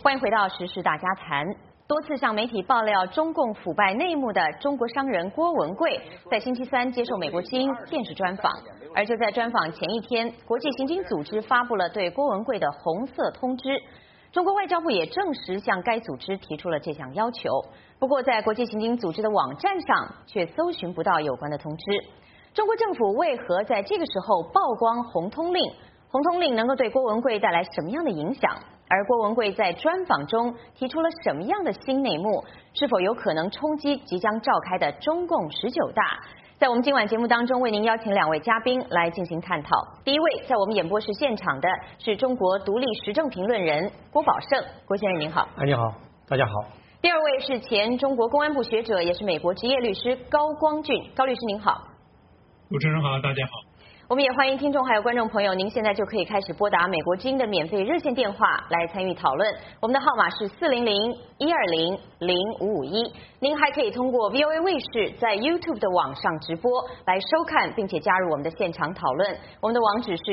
欢迎回到时事大家谈。多次向媒体爆料中共腐败内幕的中国商人郭文贵，在星期三接受美国之音电视专访。而就在专访前一天，国际刑警组织发布了对郭文贵的红色通知。中国外交部也证实向该组织提出了这项要求。不过，在国际刑警组织的网站上却搜寻不到有关的通知。中国政府为何在这个时候曝光红通令？红通令能够对郭文贵带来什么样的影响？而郭文贵在专访中提出了什么样的新内幕？是否有可能冲击即将召开的中共19大？在我们今晚节目当中，为您邀请2位嘉宾来进行探讨。第一位，在我们演播室现场的是中国独立时政评论人郭宝胜，郭先生您好。 你好，大家好。 第二位是前中国公安部学者，也是美国职业律师高光俊，高律师您好。 主持人好，大家好。 我们也欢迎听众还有观众朋友，您现在就可以开始拨打美国之音的免费热线电话来参与讨论。我们的号码是400-120-0551。您还可以通过 VOA 卫视在 YouTube 的网上直播来收看，并且加入我们的现场讨论。我们的网址是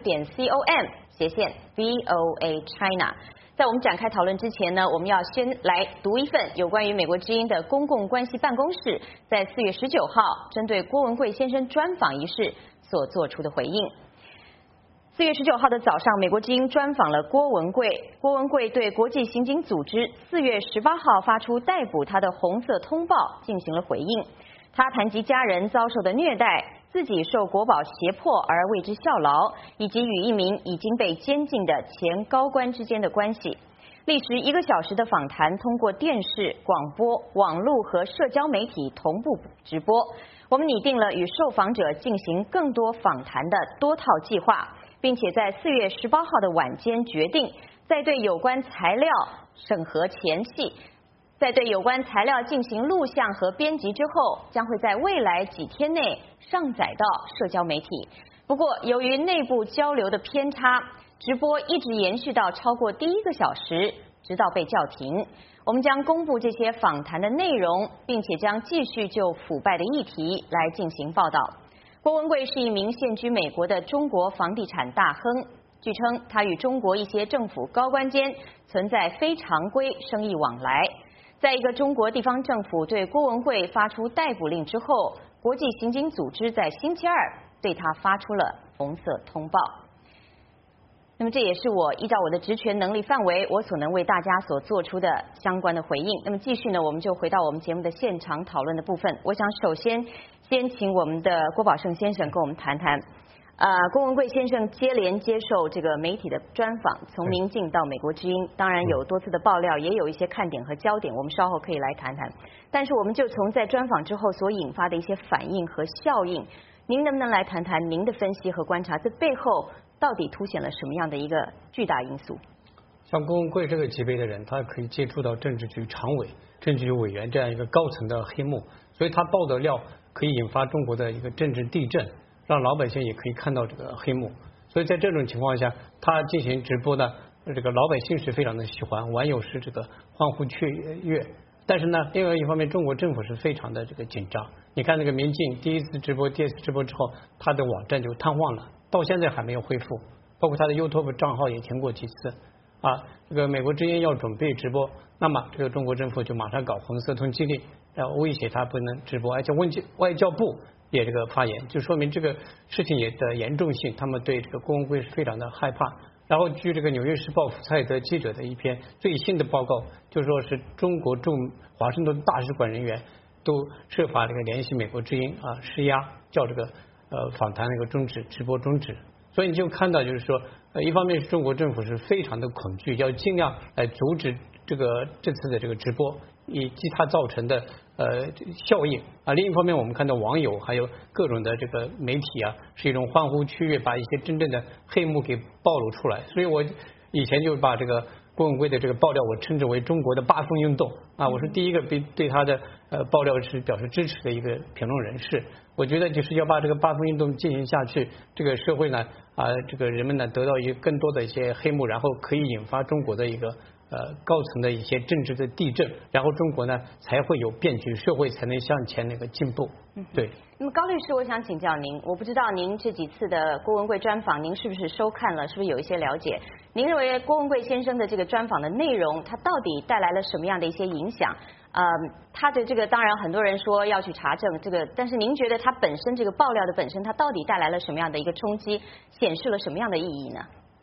youtube.com/VOA China。在我们展开讨论之前呢，我们要先来读一份有关于美国之音的公共关系办公室在4月19号针对郭文贵先生专访一事所做出的回应。4月19号的早上，美国之音专访了郭文贵。郭文贵对国际刑警组织4月18号发出逮捕他的红色通报进行了回应。他谈及家人遭受的虐待，自己受国保胁迫而为之效劳，以及与一名已经被监禁的前高官之间的关系。历时1个小时的访谈，通过电视、广播、网络和社交媒体同步直播。我们拟定了与受访者进行更多访谈的多套计划，并且在4月18号的晚间决定，在对有关材料审核前夕，在对有关材料进行录像和编辑之后，将会在未来几天内上载到社交媒体。不过，由于内部交流的偏差，直播一直延续到超过第1个小时，直到被叫停。我们将公布这些访谈的内容，并且将继续就腐败的议题来进行报道。郭文贵是一名现居美国的中国房地产大亨，据称他与中国一些政府高官间存在非常规生意往来。在一个中国地方政府对郭文贵发出逮捕令之后，国际刑警组织在星期2对他发出了红色通报。那么这也是我依照我的职权能力范围，我所能为大家所做出的相关的回应。那么继续呢，我们就回到我们节目的现场讨论的部分。我想首先请我们的郭宝胜先生跟我们谈谈，郭文贵先生接连接受这个媒体的专访，从明镜到美国之音，当然有多次的爆料，也有一些看点和焦点，我们稍后可以来谈谈。但是我们就从在专访之后所引发的一些反应和效应，您能不能来谈谈您的分析和观察，这背后到底凸显了什么样的一个巨大因素？ 像郭文贵这个级别的人，他可以接触到政治局常委、政治局委员这样一个高层的黑幕，所以他爆的料可以引发中国的一个政治地震，让老百姓也可以看到这个黑幕。所以在这种情况下，他进行直播呢，这个老百姓是非常的喜欢，网友是这个欢呼雀跃。但是呢，另外一方面，中国政府是非常的这个紧张。你看那个民进第1次直播、第2次直播之后，他的网站就瘫痪了，到现在还没有恢复，包括他的 YouTube 账号也停过几次。这个美国之音要准备直播，那么这个中国政府就马上搞红色通缉令，威胁他不能直播，而且外交部也这个发言，就说明这个事情也的严重性，他们对这个郭文贵是非常的害怕。然后据这个《纽约时报》福赛德记者的一篇最新的报告，就说是中国驻华盛顿大使馆人员都设法这个联系美国之音施压，叫这个访谈那个直播终止。所以你就看到就是说，一方面是中国政府是非常的恐惧，要尽量来阻止这次的这个直播以及它造成的效应另一方面我们看到网友还有各种的这个媒体是一种欢呼雀跃，把一些真正的黑幕给暴露出来。所以我以前就把这个郭文贵的这个爆料我称之为中国的八风运动我是第一个对他的爆料是表示支持的一个评论人士。我觉得就是要把这个八风运动进行下去，这个社会呢这个人们呢得到更多的一些黑幕，然后可以引发中国的一个高层的一些政治的地震，然后中国呢才会有变局，社会才能向前那个进步。对。 那么高律师，我想请教您，我不知道您这几次的郭文贵专访，您是不是收看了，是不是有一些了解？您认为郭文贵先生的这个专访的内容，它到底带来了什么样的一些影响？他的这个当然很多人说要去查证这个，但是您觉得他本身这个爆料的本身，它到底带来了什么样的一个冲击，显示了什么样的意义呢？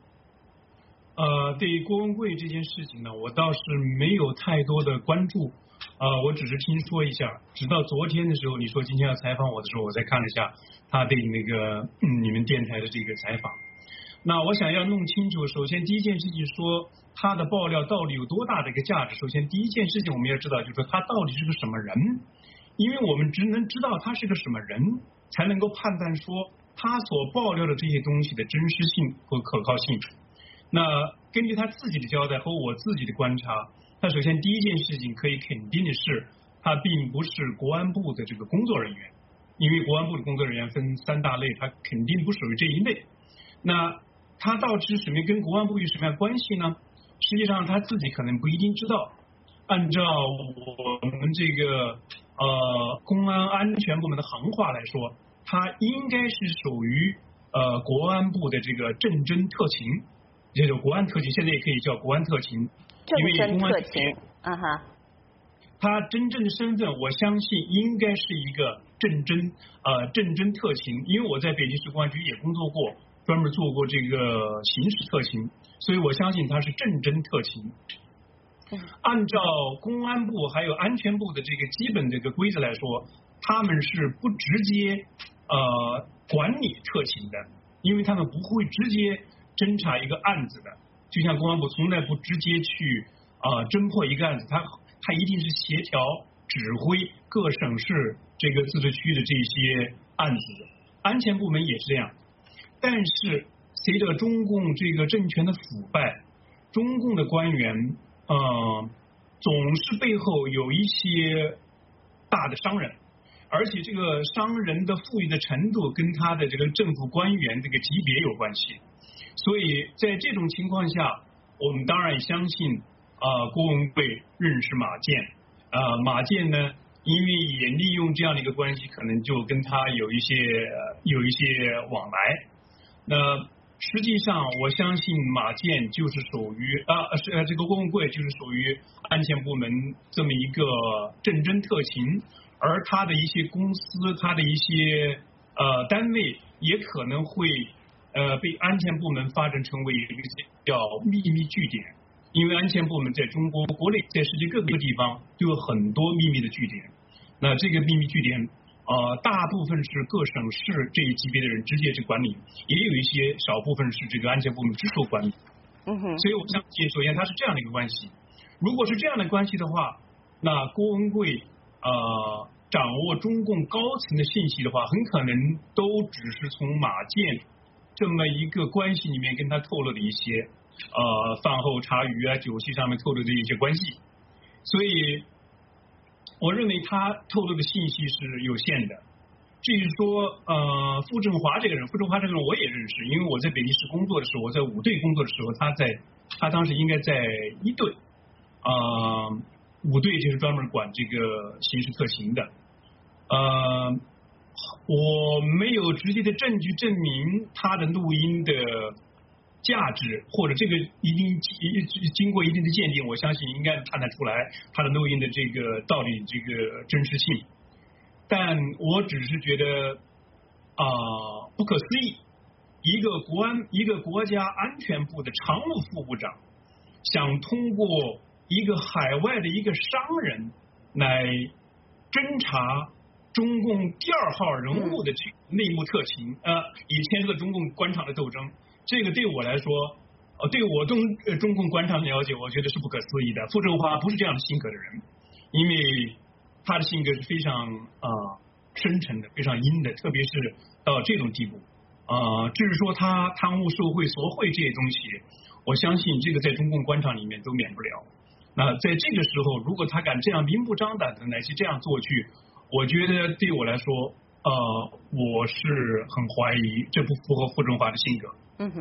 对于郭文贵这件事情呢，我倒是没有太多的关注，我只是听说一下。直到昨天的时候，你说今天要采访我的时候，我才看了一下他对那个你们电台的这个采访。那我想要弄清楚，首先第一件事情说他的爆料到底有多大的一个价值。首先第一件事情我们要知道，就是说他到底是个什么人，因为我们只能知道他是个什么人，才能够判断说他所爆料的这些东西的真实性和可靠性。那根据他自己的交代和我自己的观察，他首先第一件事情可以肯定的是，他并不是国安部的这个工作人员，因为国安部的工作人员分3大类，他肯定不属于这一类。那他到底是什么跟国安部有什么样关系呢？实际上他自己可能不一定知道。按照我们这个公安安全部门的行话来说，他应该是属于国安部的这个政侦特勤。这种国安特勤现在也可以叫国安特勤， 政侦特勤， 他真正的身份，我相信应该是一个政侦特勤，因为我在北京市公安局也工作过，专门做过这个刑事特勤，所以我相信他是政侦特勤。按照公安部还有安全部的这个基本这个规则来说，他们是不直接管理特勤的，因为他们不会直接侦查一个案子的，就像公安部从来不直接去侦破一个案子，他一定是协调指挥各省市这个自治区的这些案子的。安全部门也是这样，但是随着中共这个政权的腐败，中共的官员总是背后有一些大的商人，而且这个商人的富裕的程度跟他的这个政府官员这个级别有关系。所以在这种情况下，我们当然也相信郭文贵认识马建，马建呢，因为也利用这样的一个关系，可能就跟他有一些往来。那实际上我相信马建就是属于这个郭文贵就是属于安全部门这么一个政侦特勤，而他的一些公司，他的一些单位也可能会被安全部门发展成为一个叫秘密据点，因为安全部门在中国国内，在世界各个地方都有很多秘密的据点。那这个秘密据点大部分是各省市这一级别的人直接去管理，也有一些少部分是这个安全部门直属管理。所以我相信，首先它是这样的一个关系。如果是这样的关系的话，那郭文贵掌握中共高层的信息的话，很可能都只是从马建这么一个关系里面跟他透露的一些饭后茶余酒席上面透露的一些关系，所以我认为他透露的信息是有限的。至于说傅政华这个人我也认识，因为我在北京市工作的时候，我在5队工作的时候，他当时应该在1队5队就是专门管这个刑事特勤的。我没有直接的证据证明他的录音的价值，或者这个一定经过一定的鉴定，我相信应该判断出来他的录音的这个到底这个真实性。但我只是觉得不可思议，一个国家安全部的常务副部长想通过一个海外的一个商人来侦查中共第2号人物的这个内幕特勤，也牵涉到中共官场的斗争。这个对我来说，对我中共官场的了解，我觉得是不可思议的。傅政华不是这样的性格的人，因为他的性格是非常深沉的，非常阴的，特别是到这种地步。至于说他贪污受贿索贿这些东西，我相信这个在中共官场里面都免不了。那在这个时候，如果他敢这样明目张胆的来去这样做去，我觉得对我来说，我是很怀疑这不符合傅政华的性格。 郭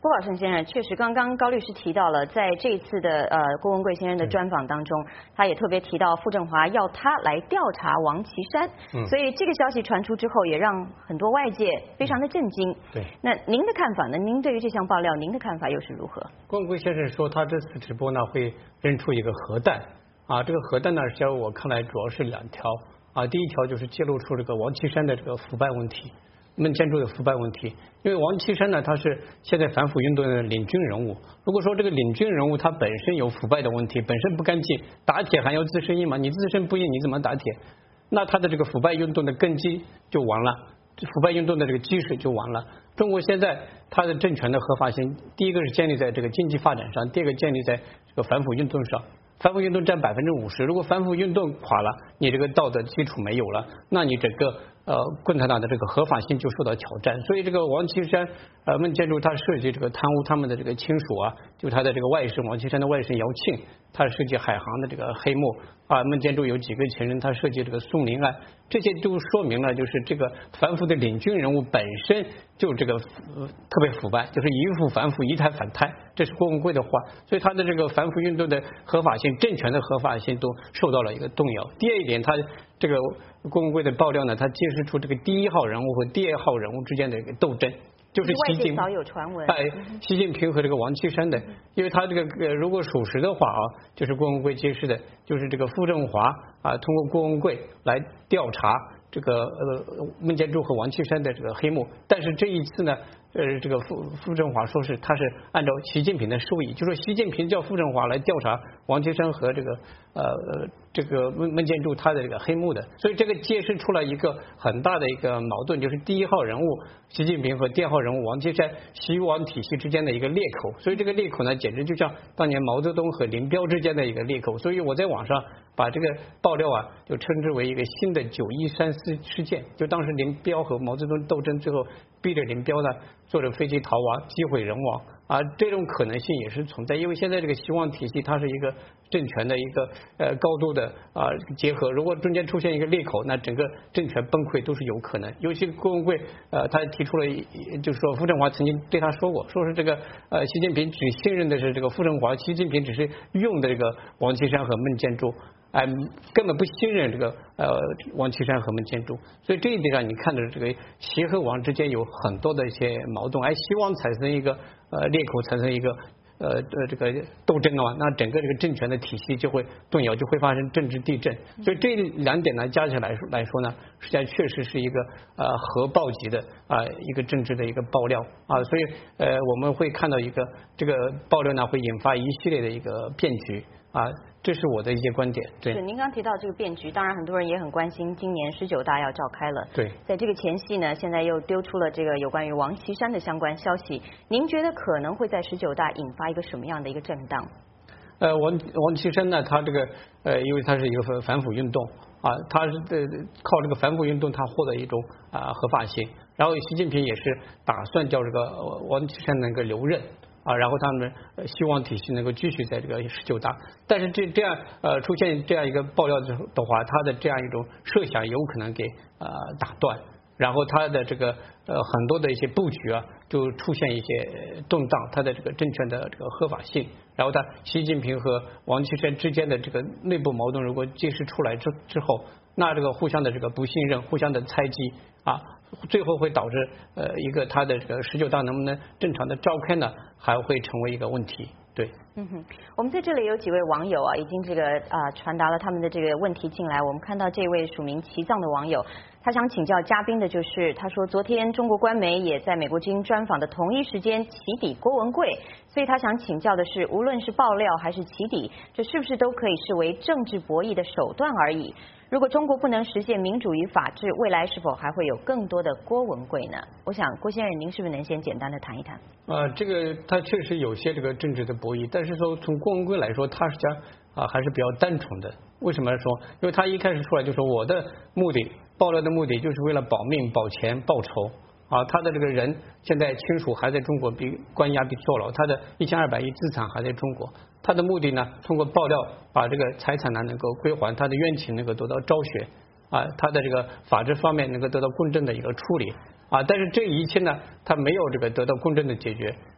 郭宝胜先生，确实，刚刚高律师提到了，在这一次的郭文贵先生的专访当中，他也特别提到傅政华要他来调查王岐山，所以这个消息传出之后，也让很多外界非常的震惊。 对， 那您的看法呢？您对于这项爆料，您的看法又是如何？ 郭文贵先生说，他这次直播呢会扔出一个核弹啊，这个核弹呢，在我看来主要是2条啊，第一条就是揭露出这个王岐山的这个腐败问题。孟建柱的腐败问题，因为王岐山呢，他是现在反腐运动的领军人物。如果说这个领军人物他本身有腐败的问题，本身不干净，打铁还要自身硬嘛，你自身不硬，你怎么打铁？那他的这个腐败运动的根基就完了，腐败运动的这个基石就完了。中国现在它的政权的合法性，第一个是建立在这个经济发展上，第二个建立在这个反腐运动上。反腐运动占50%，如果反腐运动垮了，你这个道德基础没有了，那你整个共产党的这个合法性就受到挑战。所以这个王岐山孟建柱他涉及这个贪污他们的这个亲属啊，就他的这个外甥王岐山的外甥姚庆，他涉及海航的这个黑幕啊，孟建柱有几个前任，他涉及这个宋林案，这些都说明了就是这个反腐的领军人物本身就这个特别腐败，就是一腐反腐一贪反贪，这是郭文贵的话，所以他的这个反腐运动的合法性、政权的合法性都受到了一个动摇。第二一点，他这个郭文贵的爆料呢，他揭示出这个第1号人物和第2号人物之间的一个斗争。就是习近早有传闻， 习近平和这个王岐山的，因为他这个如果属实的话啊，就是郭文贵揭示的，就是这个傅政华啊，通过郭文贵来调查这个孟建柱和王岐山的这个黑幕，但是这一次呢，这个傅政华说是他是按照习近平的授意，就说习近平叫傅政华来调查王岐山和这个孟建柱他的这个黑幕的，所以这个揭示出了一个很大的一个矛盾，就是第1号人物习近平和第2号人物王岐山习王体系之间的一个裂口，所以这个裂口呢，简直就像当年毛泽东和林彪之间的一个裂口，所以我在网上把这个爆料啊，就称之为一个新的9·13事件，就当时林彪和毛泽东斗争之后，逼着林彪呢坐着飞机逃亡，机毁人亡啊，这种可能性也是存在，因为现在这个习王体系它是一个政权的一个高度的结合，如果中间出现一个裂口，那整个政权崩溃都是有可能。尤其郭文贵他提出了，就是说傅政华曾经对他说过，说是这个习近平只信任的是这个傅政华，习近平只是用的这个王岐山和孟建柱。根本不信任这个王岐山和孟建柱，所以这一点上你看到这个习和王之间有很多的一些矛盾，而习王产生一个裂口，产生一个这个斗争的话，那整个这个政权的体系就会动摇，就会发生政治地震。所以这2点呢加起来说呢，实际上确实是一个核爆级的一个政治的一个爆料啊，所以我们会看到一个这个爆料呢会引发一系列的一个变局啊。这是我的一些观点。对， 是您刚提到这个变局，当然很多人也很关心，今年19大要召开了。 对， 在这个前夕呢，现在又丢出了这个有关于王岐山的相关消息，您觉得可能会在19大引发一个什么样的一个震荡？ 王岐山呢，他这个因为他是一个反腐运动啊，他是靠这个反腐运动，他获得一种合法性，然后习近平也是打算叫这个王岐山能够留任。然后他们希望体系能够继续在这个19大，但是这样出现这样一个爆料的话，他的这样一种设想有可能给打断，然后他的这个很多的一些布局啊，就出现一些动荡，他的这个政权的这个合法性，然后他习近平和王岐山之间的这个内部矛盾如果揭示出来之后，那这个互相的这个不信任，互相的猜忌最后会导致一个他的这个19大能不能正常的召开呢，还会成为一个问题。对， 我们在这里有几位网友已经这个传达了他们的这个问题进来。我们看到这位署名齐藏的网友，他想请教嘉宾的就是，他说昨天中国官媒也在美国之音专访的同一时间起底郭文贵，所以他想请教的是，无论是爆料还是起底，这是不是都可以视为政治博弈的手段而已？如果中国不能实现民主与法治，未来是否还会有更多的郭文贵呢？我想郭先生，您是不是能先简单的谈一谈？ 这个他确实有些这个政治的博弈，但是说从郭文贵来说，他实际上还是比较单纯的。为什么说？因为他一开始出来就说我的目的，爆料的目的就是为了保命、保钱、报仇。他的这个人现在亲属还在中国被关押、被坐牢，他的1200亿资产还在中国。他的目的呢，通过爆料把这个财产呢能够归还，他的冤情能够得到昭雪他的这个法治方面能够得到公正的一个处理但是这一切呢，他没有这个得到公正的解决。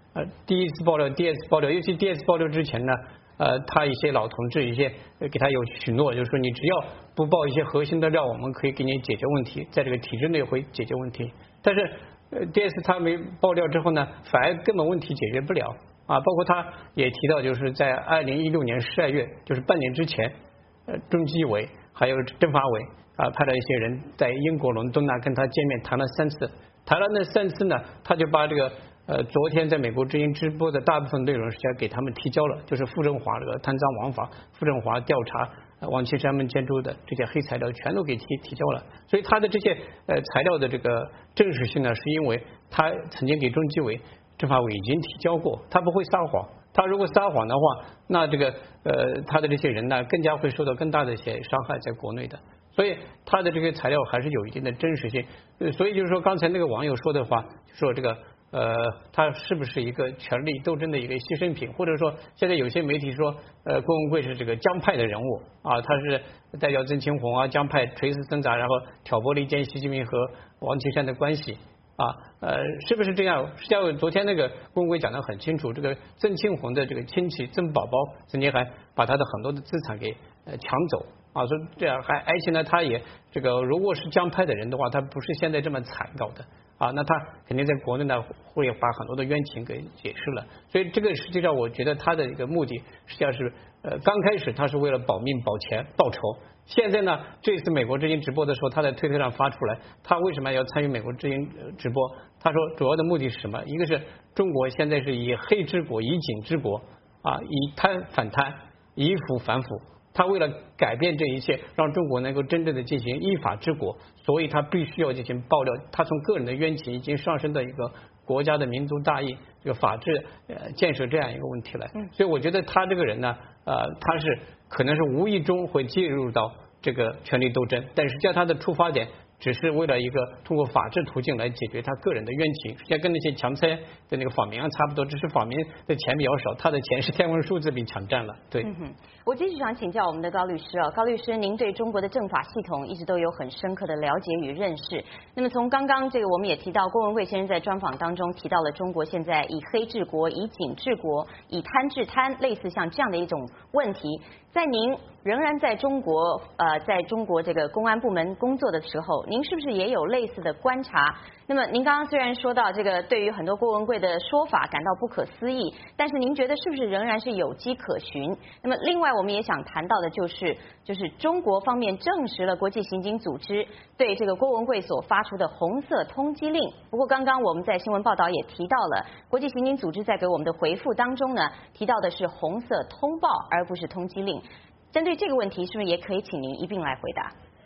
第一次爆料、第二次爆料，尤其第二次爆料之前呢，他一些老同志给他有许诺，就是说你只要不爆一些核心的料，我们可以给你解决问题，在这个体制内会解决问题。但是第二次他没爆料之后呢，反而根本问题解决不了包括他也提到，就是在2016年12月，就是半年之前，中纪委还有政法委派了一些人在英国伦敦跟他见面谈了3次，谈了那3次呢，他就把这个昨天在美国之音直播的大部分内容实际上给他们提交了，就是傅政华这个贪赃枉法，傅政华调查王岐山们监督的这些黑材料全都给提交了。所以他的这些材料的这个正式性呢，是因为他曾经给中纪委、政法委已经提交过，他不会撒谎。他如果撒谎的话，那这个他的这些人呢，更加会受到更大的一些伤害在国内的。所以他的这个材料还是有一定的真实性。所以就是说，刚才那个网友说的话，说这个他是不是一个权力斗争的一个牺牲品，或者说现在有些媒体说郭文贵是这个江派的人物他是代表曾庆红江派垂死挣扎，然后挑拨离间习近平和王岐山的关系是不是这样？实际上昨天那个郭文贵讲得很清楚，这个曾庆红的这个亲戚曾宝宝曾经还把他的很多的资产给抢走说这样而且呢，他也这个如果是江派的人的话，他不是现在这么惨搞的那他肯定在国内呢会把很多的冤情给解释了。所以这个实际上我觉得他的一个目的实际上是刚开始他是为了保命保钱报仇，现在呢这次美国之音直播的时候，他在推特上发出来，他为什么要参与美国之音直播？他说主要的目的是什么？一个是中国现在是以黑治国、以警治国以贪反贪，以腐反腐。他为了改变这一切，让中国能够真正的进行依法治国，所以他必须要进行爆料。他从个人的冤情已经上升到一个国家的民族大义、这个法治建设这样一个问题来。所以我觉得他这个人呢，他是可能是无意中会介入到这个权力斗争，但是叫他的出发点只是为了一个通过法治途径来解决他个人的冤情，实际上跟那些强拆的那个访民差不多，只是访民的钱比较少，他的钱是天文数字被抢占了。对， 我继续想请教我们的高律师高律师，您对中国的政法系统一直都有很深刻的了解与认识。那么从刚刚这个我们也提到，郭文贵先生在专访当中提到了中国现在以黑治国、以警治国、以贪治贪，类似像这样的一种问题。在您仍然在中国这个公安部门工作的时候，您是不是也有类似的观察？那么您刚刚虽然说到这个对于很多郭文贵的说法感到不可思议，但是您觉得是不是仍然是有迹可循？那么另外我们也想谈到的就是中国方面证实了国际刑警组织对这个郭文贵所发出的红色通缉令。不过刚刚我们在新闻报道也提到了，国际刑警组织在给我们的回复当中呢，提到的是红色通报而不是通缉令。针对这个问题，是不是也可以请您一并来回答？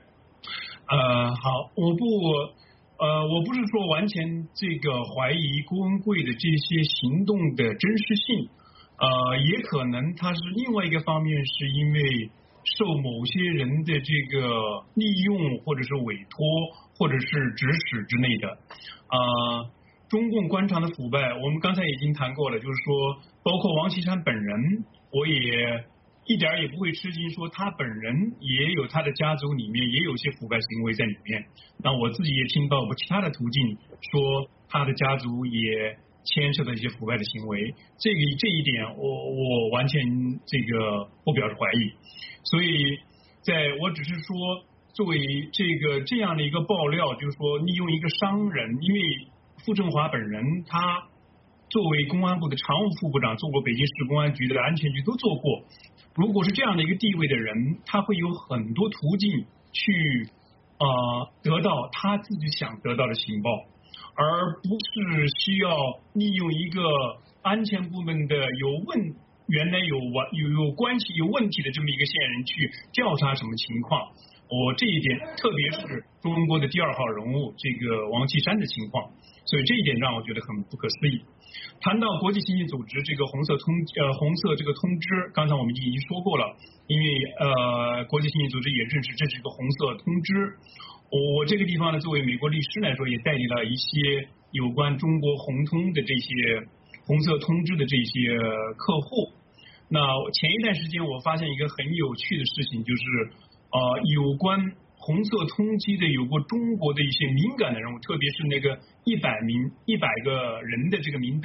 好，我不是说完全这个怀疑郭文贵的这些行动的真实性，也可能他是另外一个方面，是因为受某些人的这个利用，或者是委托，或者是指使之类的。中共官场的腐败，我们刚才已经谈过了，就是说，包括王岐山本人，我也一点也不会吃惊，说他本人也有他的家族里面也有些腐败行为在里面。那我自己也听到过其他的途径说他的家族也牵涉到一些腐败的行为，这一点我完全这个不表示怀疑。所以我只是说，作为这样的一个爆料，就是说利用一个商人，因为傅政华本人他作为公安部的常务副部长，做过北京市公安局的安全局都做过。如果是这样的一个地位的人，他会有很多途径去得到他自己想得到的情报，而不是需要利用一个安全部门的原来有关系有问题的这么一个线人去调查什么情况。我这一点，特别是中国的第2号人物这个王岐山的情况，所以这一点让我觉得很不可思议。谈到国际刑警组织这个红色这个通知，刚才我们已经说过了，因为国际刑警组织也认识这是一个红色通知。我这个地方呢，作为美国律师来说，也代理了一些有关中国红通的这些红色通知的这些客户。那前一段时间我发现一个很有趣的事情，就是有关红色通缉的有过中国的一些敏感的人物，特别是那个100个人的这个名单，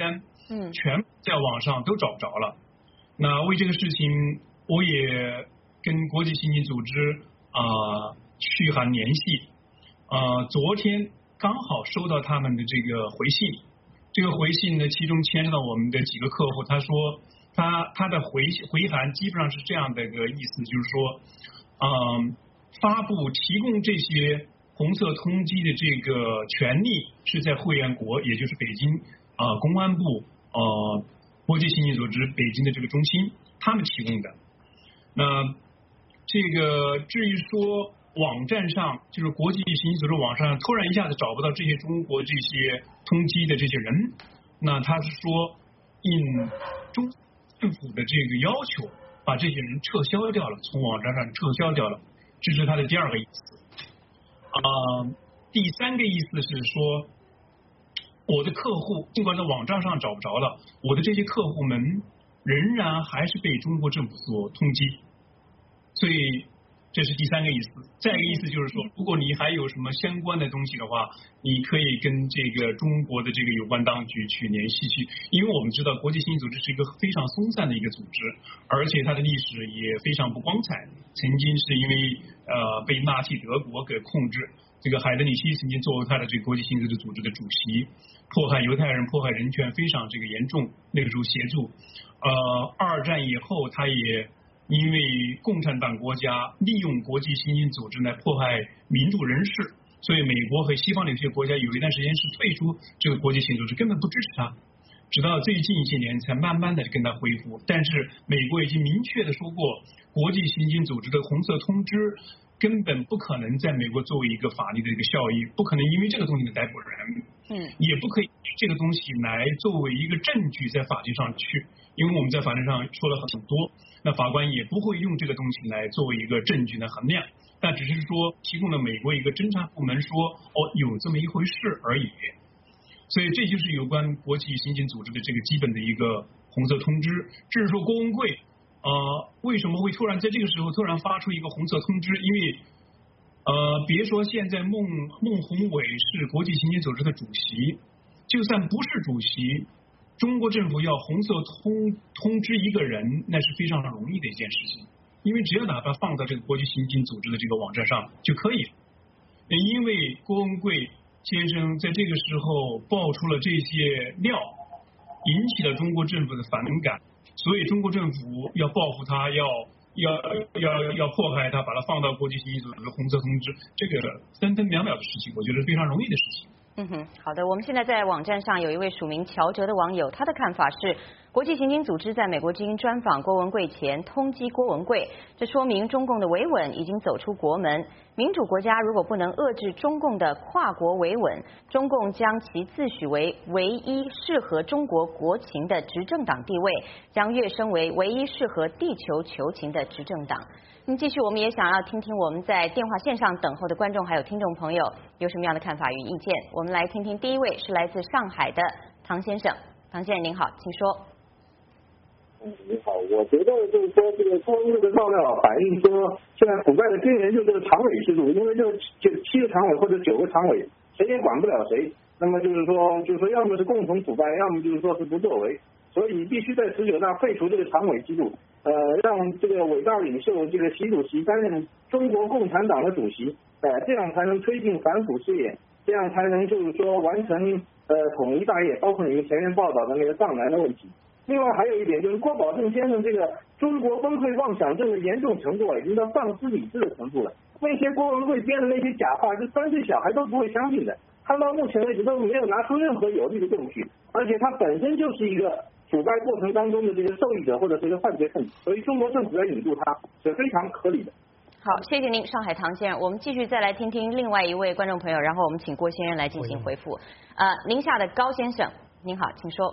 全在网上都找不着了。那为这个事情，我也跟国际刑警组织嘘寒联系。昨天刚好收到他们的这个回信，这个回信呢，其中牵涉到我们的几个客户，他说他的回函基本上是这样的一个意思，就是说，发布提供这些红色通缉的这个权利是在会员国，也就是北京公安部国际刑警组织北京的这个中心，他们提供的。那这个至于说网站上，就是国际刑警组织网上突然一下子找不到这些中国这些通缉的这些人，那他是说应中政府的这个要求，把这些人撤销掉了，从网站上撤销掉了，这是他的第二个意思。第三个意思是说，我的客户尽管在网站上找不着了，我的这些客户们仍然还是被中国政府所通缉，所以这是第三个意思。再一个意思就是说，如果你还有什么相关的东西的话，你可以跟这个中国的这个有关当局去联系去，因为我们知道国际刑警组织是一个非常松散的一个组织，而且它的历史也非常不光彩，曾经是因为被纳粹德国给控制，这个海德里希曾经作为他的这个国际刑警组织的主席，迫害犹太人、迫害人权非常这个严重，那个时候协助。二战以后，他也因为共产党国家利用国际刑警组织来迫害民主人士，所以美国和西方的有些国家有一段时间是退出这个国际刑警组织，根本不支持他，直到最近一些年才慢慢的跟他恢复。但是美国已经明确的说过，国际刑警组织的红色通知根本不可能在美国作为一个法律的一个效益，不可能因为这个东西来逮捕人，也不可以这个东西来作为一个证据在法庭上去，因为我们在法庭上说了很多，那法官也不会用这个东西来作为一个证据来衡量，但只是说提供了美国一个侦查部门说有这么一回事而已。所以这就是有关国际刑警组织的这个基本的一个红色通知。至于说郭文贵为什么会突然在这个时候突然发出一个红色通知？因为别说现在孟宏伟是国际刑警组织的主席，就算不是主席，中国政府要红色通知一个人，那是非常容易的一件事情，因为只要把它放到这个国际刑警组织的这个网站上就可以了。因为郭文贵先生在这个时候爆出了这些料，引起了中国政府的反感，所以中国政府要报复他，要迫害他，把他放到国际刑警组织红色通知，这个分分秒秒的事情，我觉得非常容易的事情。 好的，我们现在在网站上有一位署名乔哲的网友，他的看法是，国际刑警组织在美国之音专访郭文贵前通缉郭文贵，这说明中共的维稳已经走出国门。民主国家如果不能遏制中共的跨国维稳，中共将其自诩为唯一适合中国国情的执政党地位，将跃升为唯一适合地球求情的执政党。那么继续，我们也想要听听我们在电话线上等候的观众还有听众朋友有什么样的看法与意见。我们来听听第一位是来自上海的唐先生。唐先生您好，请说。 你好，我觉得就是说这个公路的爆料反映说，现在腐败的根源就是这个常委制度，因为就7个常委或者9个常委，谁也管不了谁。那么就是说要么是共同腐败，要么就是说是不作为，所以必须在19大废除这个常委制度。让这个伟大领袖这个习主席担任中国共产党的主席，这样才能推进反腐事业，这样才能就是说完成统一大业，包括你们前面报道的那个藏南的问题。另外还有一点就是郭宝正先生这个中国崩溃妄想症的严重程度已经到丧失理智的程度了。那些郭文贵编的那些假话，是3岁小孩都不会相信的。他到目前为止都没有拿出任何有力的证据，而且他本身就是一个腐败过程当中的这个受益者或者是一个犯罪分子，所以中国政府要引渡他是非常合理的。 好，谢谢您，上海唐先生。我们继续再来听听另外一位观众朋友，然后我们请郭先生来进行回复。宁夏的高先生，您好，请说。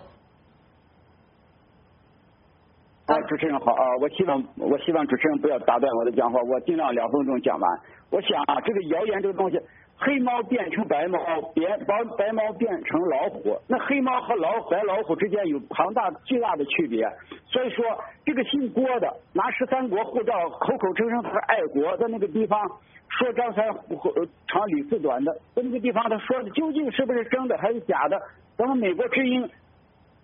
主持人好我希望主持人不要打断我的讲话，我尽量2分钟讲完。我想这个谣言这个东西，黑猫变成白猫，把白猫变成老虎，那黑猫和白老虎之间有巨大的区别。所以说这个姓郭的拿13国护照，口声声他是爱国，在那个地方说张三长李四短的，在那个地方他说的究竟是不是真的还是假的，咱们美国之音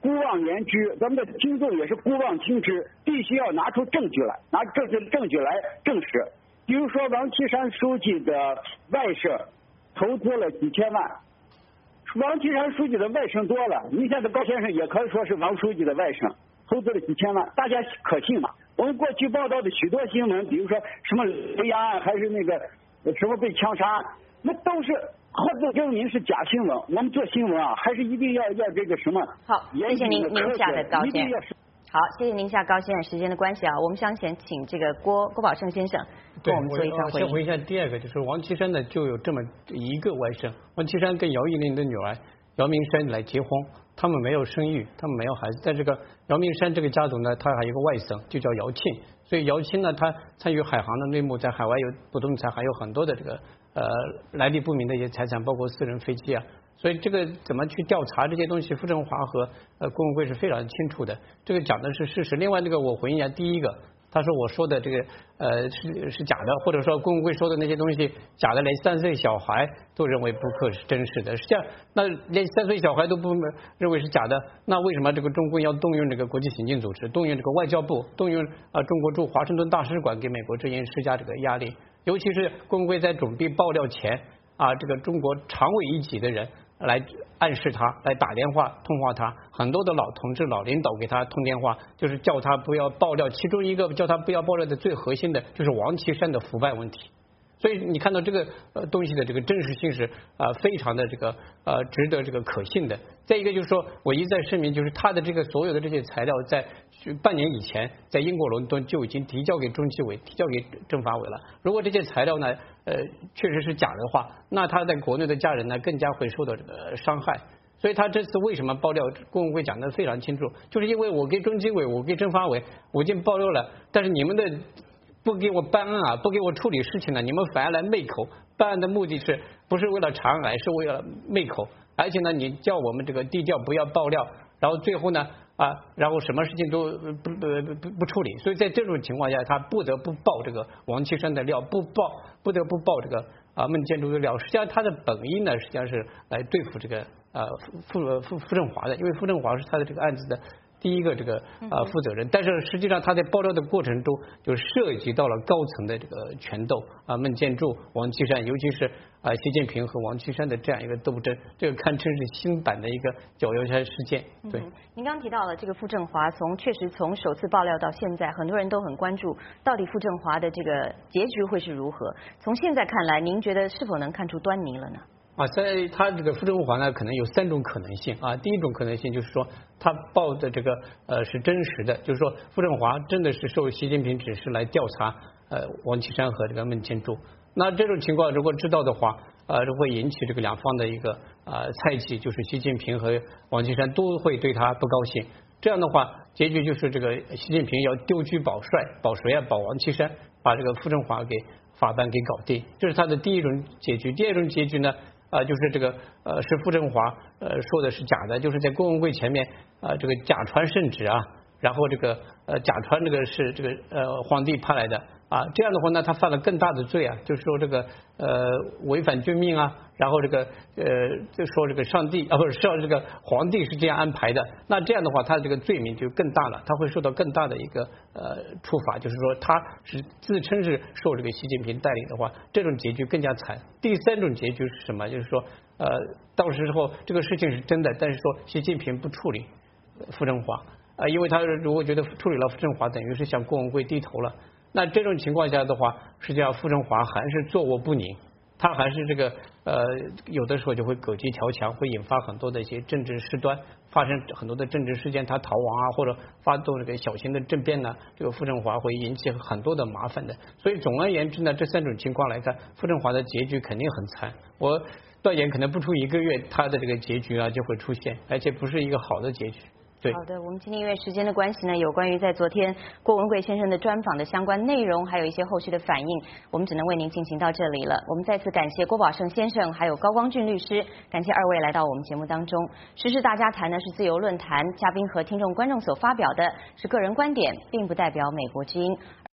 姑妄言之，咱们的听众也是姑妄听之，必须要拿出证据来，拿证据来证实。比如说王岐山书记的外甥投资了几千万，王岐山书记的外甥多了，你现在高先生也可以说是王书记的外甥，投资了几千万，大家可信吗？我们过去报道的许多新闻，比如说什么雷洋案，还是那个什么被枪杀，那都是后不证明是假新闻。我们做新闻啊，还是一定要这个什么？ 好，谢谢您下的高见。好，谢谢您下高先生。时间的关系啊，我们想先请这个郭宝胜先生跟我们做一番回应。 先回一下第二个，就是王岐山呢就有这么一个外甥，王岐山跟姚依林的女儿姚明山来结婚，他们没有生育，他们没有孩子。在这个姚明山这个家族呢，他还有一个外甥，就叫姚庆。所以姚庆呢，他参与海航的内幕，在海外有不动产，还有很多的这个来历不明的一些财产，包括私人飞机啊。所以这个怎么去调查这些东西，傅政华和郭文贵是非常清楚的。这个讲的是事实。另外这个我回应一下，第一个，他说我说的这个是假的，或者说郭文贵说的那些东西假的，连3岁小孩都认为不可是真实的。实际上，那连3岁小孩都不认为是假的，那为什么这个中共要动用这个国际刑警组织，动用这个外交部，动用中国驻华盛顿大使馆给美国之音施加这个压力？尤其是郭文贵在准备爆料前这个中国常委一级的人来暗示他，来打电话通话他，很多的老同志老领导给他通电话，就是叫他不要爆料，其中一个叫他不要爆料的最核心的就是王岐山的腐败问题。所以你看到这个东西的这个真实性是非常的这个值得这个可信的。再一个就是说，我一再声明，就是他的这个所有的这些材料在半年以前在英国伦敦就已经提交给中纪委、提交给政法委了。如果这些材料呢确实是假的话，那他在国内的家人呢更加会受到这个伤害。所以他这次为什么爆料，郭文贵讲得非常清楚，就是因为我给中纪委、我给政法委我已经爆料了，但是你们的不给我办案不给我处理事情呢，你们反而来媚口。办案的目的是不是为了查案，是为了媚口？而且呢，你叫我们这个低调，不要爆料，然后最后呢然后什么事情都不处理。所以在这种情况下，他不得不爆这个王岐山的料，不得不爆这个孟建柱的料。实际上他的本意呢，实际上是来对付这个傅政华的，因为傅政华是他的这个案子的第一个这个负责人，但是实际上他在爆料的过程中就涉及到了高层的这个权斗孟建柱、王岐山，尤其是习近平和王岐山的这样一个斗争，这个堪称是新版的一个脚油山事件。对， 您刚提到了这个傅政华，确实从首次爆料到现在，很多人都很关注到底傅政华的这个结局会是如何。从现在看来，您觉得是否能看出端倪了呢？ 在他这个傅政华呢，可能有3种可能性第一种可能性就是说，他报的这个是真实的，就是说傅政华真的是受习近平指示来调查王岐山和这个孟建柱。那这种情况如果知道的话，会引起这个两方的一个猜忌，就是习近平和王岐山都会对他不高兴。这样的话，结局就是这个习近平要丢车保帅，保谁保王岐山，把这个傅政华给法办给搞定。这是他的第一种结局。第二种结局呢？就是这个是傅政华说的是假的，就是在郭文贵前面这个假传圣旨然后这个假传这个是这个皇帝派来的这样的话呢，他犯了更大的罪就是说这个违反军命然后这个就说这个上帝不是说这个皇帝是这样安排的，那这样的话他这个罪名就更大了，他会受到更大的一个处罚，就是说他是自称是受这个习近平带领的话，这种结局更加惨。第3种结局是什么？就是说到时候这个事情是真的，但是说习近平不处理傅政华因为他如果觉得处理了傅政华，等于是向郭文贵低头了。那这种情况下的话，实际上傅政华还是坐卧不宁，他还是这个有的时候就会狗急跳墙，会引发很多的一些政治事端，发生很多的政治事件，他逃亡或者发动这个小型的政变呢，这个傅政华会引起很多的麻烦的。所以总而言之呢，这3种情况来看，傅政华的结局肯定很惨。我断言可能不出1个月，他的这个结局就会出现，而且不是一个好的结局。 好的，我们今天因为时间的关系呢，有关于在昨天郭文贵先生的专访的相关内容，还有一些后续的反应，我们只能为您进行到这里了。我们再次感谢郭宝胜先生，还有高光俊律师，感谢2位来到我们节目当中。时事大家谈呢是自由论坛，嘉宾和听众观众所发表的是个人观点，并不代表美国之音。